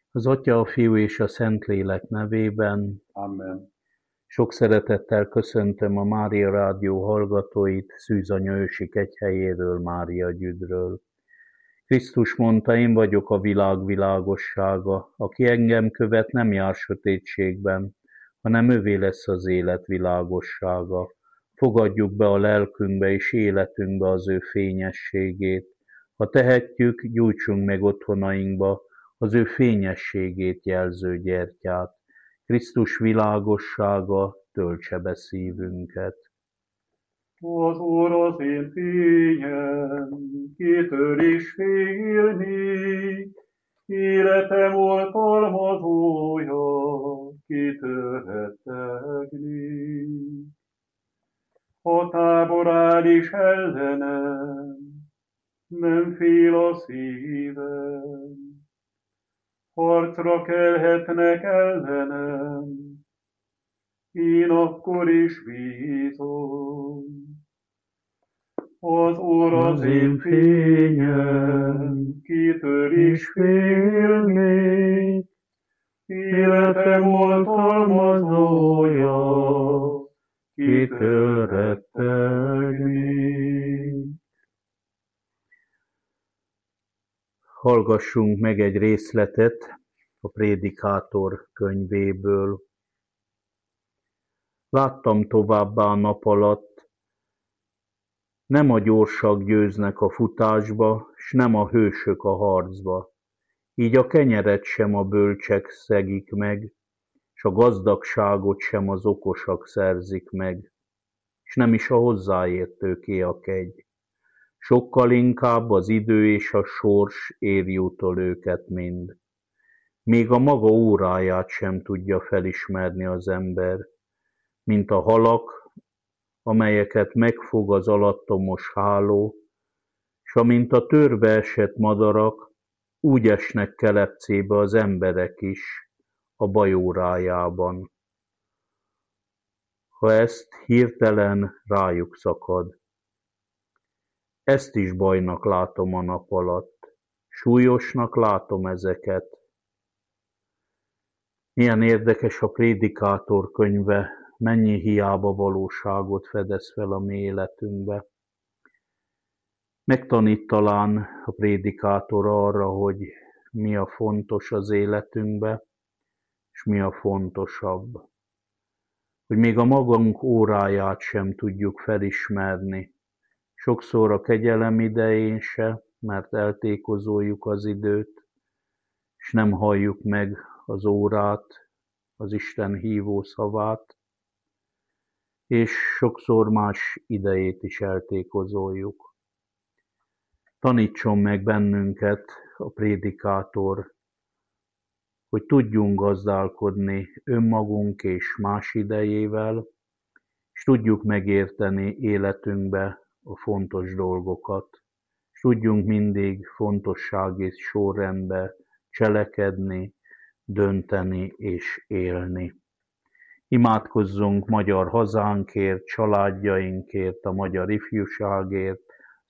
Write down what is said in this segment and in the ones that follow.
Az Atya, a Fiú és a Szentlélek nevében Amen. sok szeretettel köszöntöm a Mária Rádió hallgatóit Szűzanya ősi kegyhelyéről, Mária Gyüdről. Krisztus mondta, én vagyok a világ világossága, aki engem követ, nem jár sötétségben, hanem övé lesz az élet világossága. Fogadjuk be a lelkünkbe és életünkbe az ő fényességét. Ha tehetjük, gyújtsunk meg otthonainkba az ő fényességét jelző gyertyát. Krisztus világossága töltse be szívünket. Az Úr az én fényem, kitör is félni, életem oltalmazója, kitör rettegni. A tábor áll is ellenem, nem fél a szívem, harcra kelhetnek ellenem, én akkor is bízom. Az Úr az én fényem, kitör is félni, életem oltalmazója, kitör rettegni. Hallgassunk meg egy részletet a Prédikátor könyvéből. Láttam továbbá a nap alatt, nem a gyorsak győznek a futásba, s nem a hősök a harcba. Így a kenyeret sem a bölcsek szegik meg, s a gazdagságot sem az okosak szerzik meg, s nem is a hozzáértőké a kegy. Sokkal inkább az idő és a sors éri utol őket mind. Még a maga óráját sem tudja felismerni az ember, mint a halak, amelyeket megfog az alattomos háló, s amint a törbe esett madarak, úgy esnek kelepcébe az emberek is a baj órájában. Ha ezt hirtelen rájuk szakad. Ezt is bajnak látom a nap alatt, súlyosnak látom ezeket. Milyen érdekes a Prédikátor könyve, mennyi hiába valóságot fedez fel a mi életünkbe. Megtanít talán a Prédikátor arra, hogy mi a fontos az életünkbe, és mi a fontosabb. Hogy még a magunk óráját sem tudjuk felismerni. Sokszor a kegyelem idején se, mert eltékozoljuk az időt, és nem halljuk meg az órát, az Isten hívó szavát, és sokszor más idejét is eltékozoljuk. Tanítson meg bennünket a Prédikátor, hogy tudjunk gazdálkodni önmagunk és más idejével, és tudjuk megérteni életünkbe a fontos dolgokat, és tudjunk mindig fontossági sorrendbe cselekedni, dönteni és élni. Imádkozzunk magyar hazánkért, családjainkért, a magyar ifjúságért,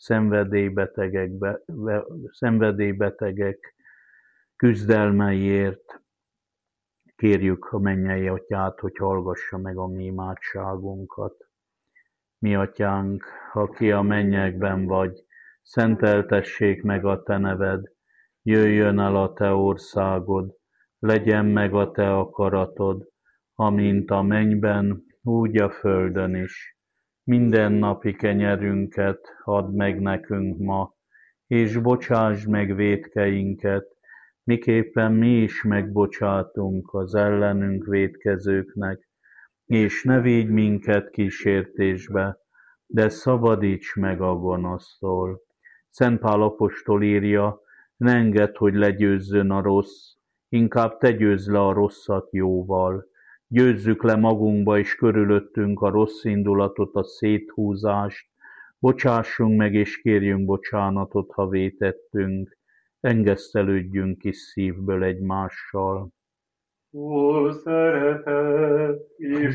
szenvedélybetegek küzdelmeiért. Kérjük a mennyei Atyát, hogy hallgassa meg a mi imádságunkat. Mi Atyánk, aki a mennyekben vagy, szenteltessék meg a te neved, jöjjön el a te országod, legyen meg a te akaratod, amint a mennyben, úgy a földön is. Minden napi kenyerünket add meg nekünk ma, és bocsásd meg vétkeinket, miképpen mi is megbocsátunk az ellenünk vétkezőknek, és ne védj minket kísértésbe, de szabadíts meg a gonosztól. Szent Pál apostol írja, ne engedd, hogy legyőzzön a rossz, inkább te győzd le a rosszat jóval. Győzzük le magunkba és körülöttünk a rossz indulatot, a széthúzást, bocsássunk meg és kérjünk bocsánatot, ha vétettünk, engesztelődjünk kis szívből egymással. Ó, szeretet és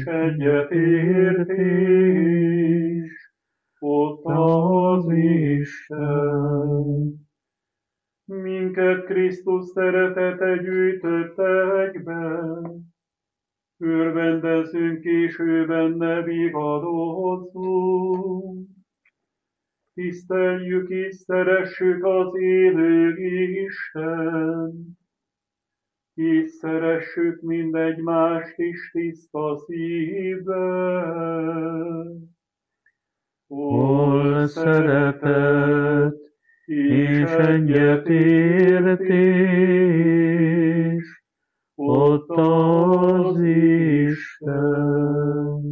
egyetértés, ott az Isten. minket Krisztus szeretete gyűjtött egybe, örvendezünk és ő benne vigadózzunk. Tiszteljük és szeressük az élő Isten, és szeressük mindegymást is tiszta szívvel. Hol szeretet és egyetértés, ott az Isten.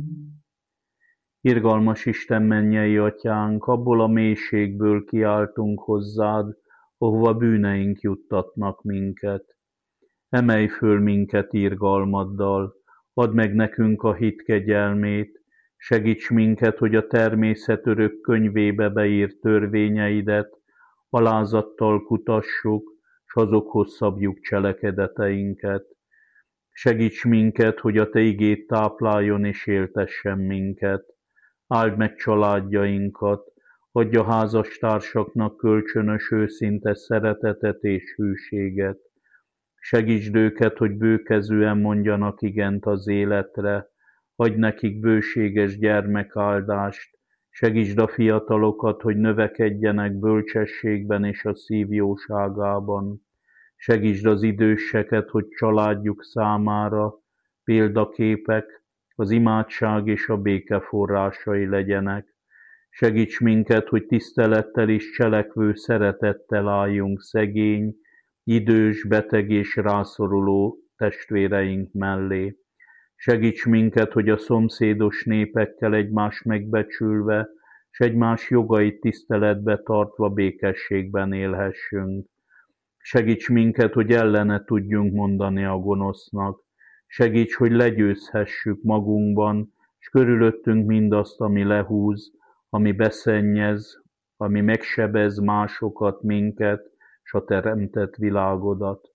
Irgalmas Isten, mennyei Atyánk, abból a mélységből kiáltunk hozzád, ahova bűneink juttatnak minket. Emelj föl minket irgalmaddal, add meg nekünk a hit kegyelmét, segíts minket, hogy a természet örök könyvébe beírt törvényeidet alázattal kutassuk, s azokhoz szabjuk cselekedeteinket. Segíts minket, hogy a Te igéd tápláljon és éltessen minket. Áld meg családjainkat, adj a házastársaknak kölcsönös őszinte szeretetet és hűséget. Segítsd őket, hogy bőkezűen mondjanak igent az életre, adj nekik bőséges gyermekáldást, segítsd a fiatalokat, hogy növekedjenek bölcsességben és a szív jóságában. Segítsd az időseket, hogy családjuk számára példaképek, az imádság és a béke forrásai legyenek. Segíts minket, hogy tisztelettel és cselekvő szeretettel álljunk szegény, idős, beteg és rászoruló testvéreink mellé. Segíts minket, hogy a szomszédos népekkel egymást megbecsülve, s egymás jogait tiszteletbe tartva békességben élhessünk. Segíts minket, hogy ellene tudjunk mondani a gonosznak. Segíts, hogy legyőzhessük magunkban, s körülöttünk mindazt, ami lehúz, ami beszennyez, ami megsebez másokat, minket, s a teremtett világodat.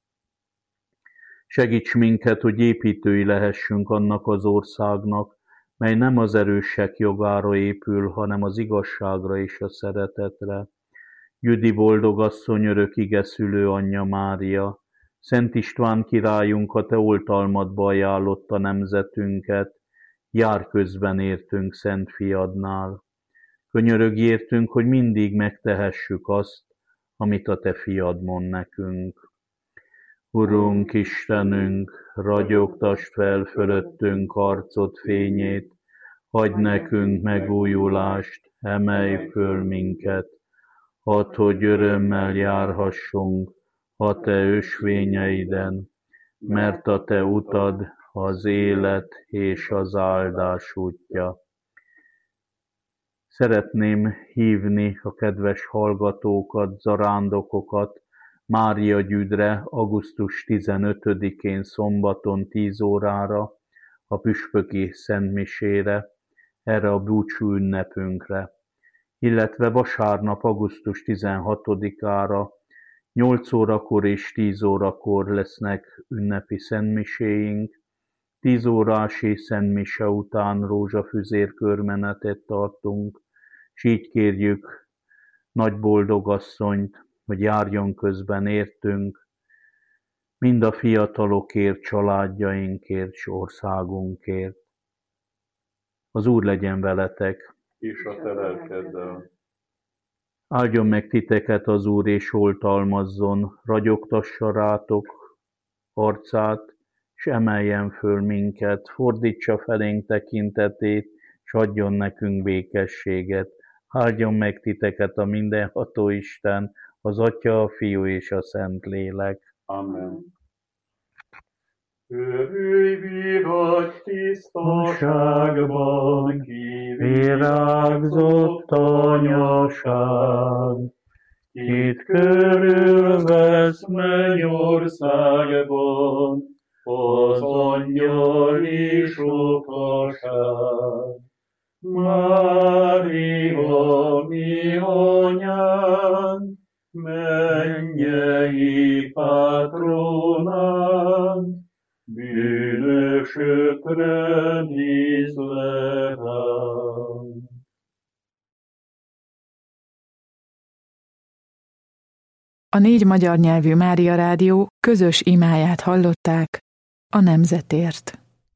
Segíts minket, hogy építői lehessünk annak az országnak, mely nem az erősek jogára épül, hanem az igazságra és a szeretetre. Jüdi boldogasszony, örök ige szülő anyja Mária, Szent István királyunk, a te oltalmadba ajánlotta nemzetünket, jár közben értünk Szent Fiadnál. Könyörögj értünk, hogy mindig megtehessük azt, amit a te fiad mond nekünk. Urunk Istenünk, ragyogtasd fel fölöttünk arcod fényét, adj nekünk megújulást, emelj föl minket, add, hogy örömmel járhassunk a te ösvényeiden, mert a te utad az élet és az áldás útja. Szeretném hívni a kedves hallgatókat, zarándokokat Mária Gyüdre augusztus 15-én szombaton 10 órára a püspöki szentmisére, erre a búcsú ünnepünkre, illetve vasárnap augusztus 16-ára 8 órakor és 10 órakor lesznek ünnepi szentmiséink, 10 órás és szentmise után rózsafüzér körmenetet tartunk, s így kérjük nagy boldogasszonyt, hogy járjon közben értünk, mind a fiatalokért, családjainkért, s országunkért. Az Úr legyen veletek, És a te lelkeddel. áldjon meg titeket az Úr, és oltalmazzon, ragyogtassa rátok arcát, s emeljen föl minket, fordítsa felénk tekintetét, s adjon nekünk békességet. Áldjon meg titeket a mindenható Isten, az Atya, a Fiú és a Szentlélek. Amen. Örülj vigad tisztaságban, Virágzott anyaság, itt körülvesz mennyországban, az angyali sokaság. Mária, mi anyánk, mennyei patronánk, bűnösökre nézz le ránk. A 4 magyar nyelvű Mária Rádió közös imáját hallották a nemzetért.